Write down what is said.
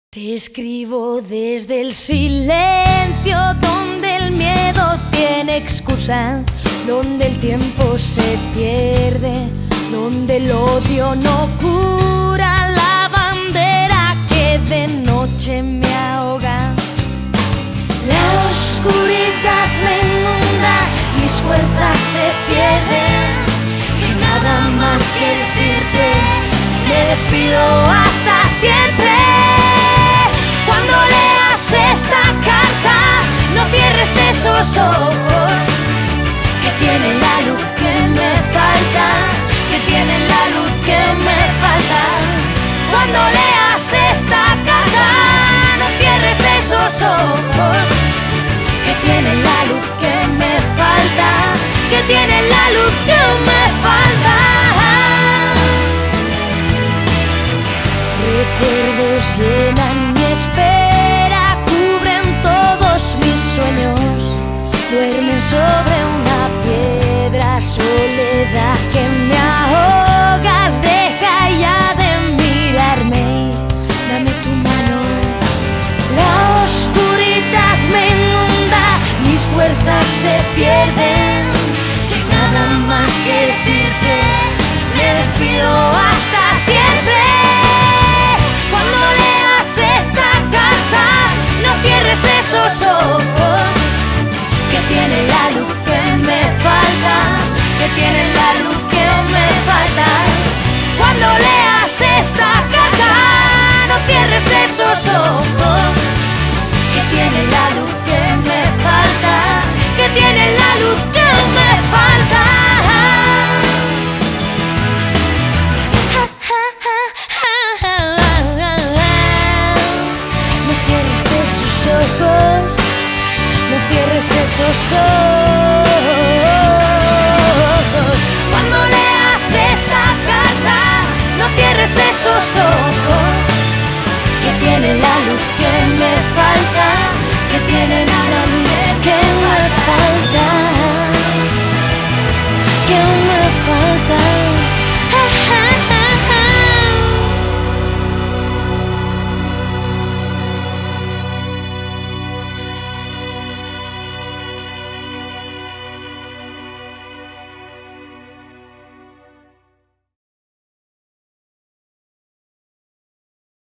Te escribo desde el silencio, donde el miedo tiene excusa, donde el tiempo se pierde, donde el odio no cura, la bandera que de noche me ahoga. La oscuridad me inunda, mis fuerzas se pierden, sin nada más que decirte, me despido hasta siempre. Cuando leas esta carta, no cierres esos ojos que tienen la luz que me falta, que tienen la luz que me falta. Cuando leas esta carta, no cierres esos ojos que tienen la luz que me falta, que tienen la luz que me falta. Recuerdos llenan mi espera, cubren todos mis sueños, duermen sobre una piedra, soledad que me ahogas, deja ya de mirarme, dame tu mano. La oscuridad me inunda, mis fuerzas se pierden, sin nada más que decirte, me despido hasta siempre. Esos ojos que tienen la luz que me falta, que tienen la luz que me falta. Cuando leas esta carta, no cierres esos ojos que tienen la luz que me falta, que tienen la luz que me falta. No cierres esos ojos,